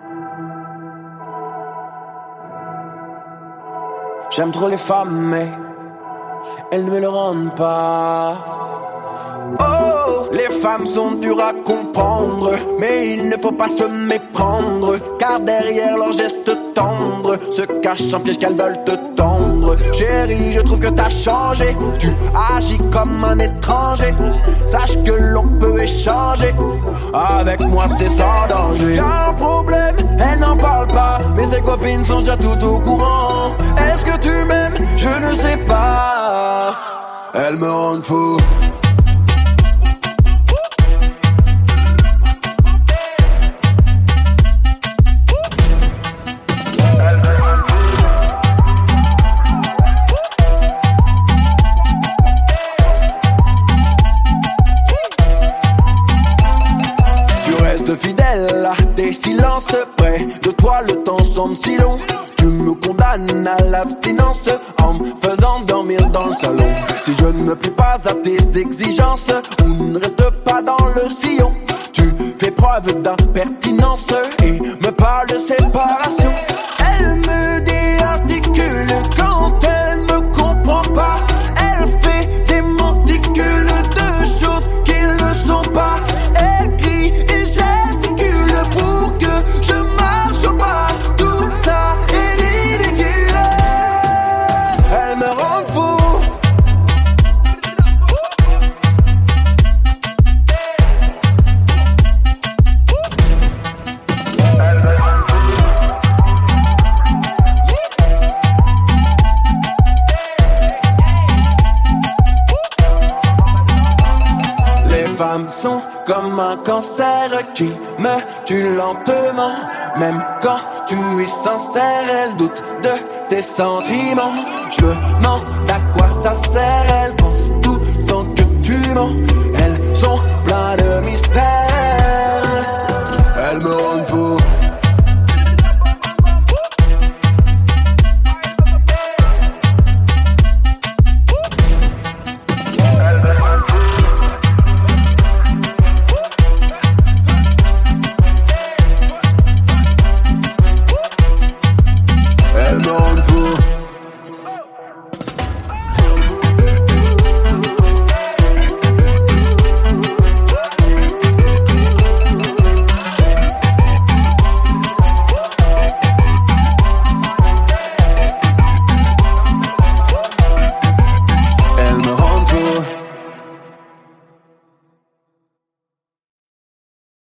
J'aime trop les femmes, mais elles ne me le rendent pas. Oh, les femmes sont dures à comprendre, mais il ne faut pas se méprendre, car derrière leurs gestes tendres se cache un piège qu'elles veulent te tendre. Chérie, je trouve que t'as changé, tu agis comme un étranger. Sache que l'on peut échanger, avec moi c'est sans danger. Y'a un problème, elle n'en parle pas, mais ses copines sont déjà tout au courant. Est-ce que tu m'aimes? Je ne sais pas. Elles me rendent fou. Fidèle à tes silences, près de toi le temps semble si long. Tu me condamnes à l'abstinence en me faisant dormir dans le salon. Si je ne me plie pas à tes exigences ou ne reste pas dans le sillon, tu fais preuve d'impertinence et me parles de séparation. Elle me déarticule quand elle me comprend pas. Elle fait des monticules de choses qui ne sont pas. Elle crie et gesticule pour que je marche au pas. Tout ça est ridicule. Elle me rend fou. Les femmes sont comme un cancer qui me tue lentement. Même quand tu es sincère, elles doutent de tes sentiments. Je me demande à quoi ça sert. Elles pensent tout le temps que tu mens. Elles sont pleines de mystères.